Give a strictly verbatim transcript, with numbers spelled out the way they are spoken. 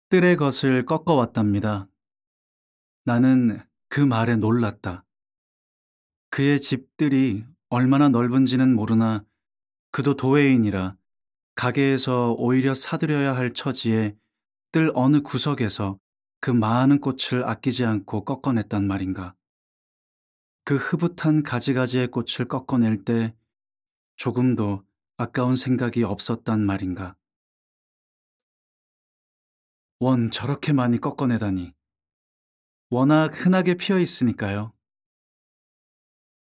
뜰의 것을 꺾어왔답니다. 나는 그 말에 놀랐다. 그의 집들이 얼마나 넓은지는 모르나 그도 도회인이라 가게에서 오히려 사들여야 할 처지에 뜰 어느 구석에서 그 많은 꽃을 아끼지 않고 꺾어냈단 말인가. 그 흐뭇한 가지가지의 꽃을 꺾어낼 때 조금도 아까운 생각이 없었단 말인가. 원 저렇게 많이 꺾어내다니. 워낙 흔하게 피어 있으니까요.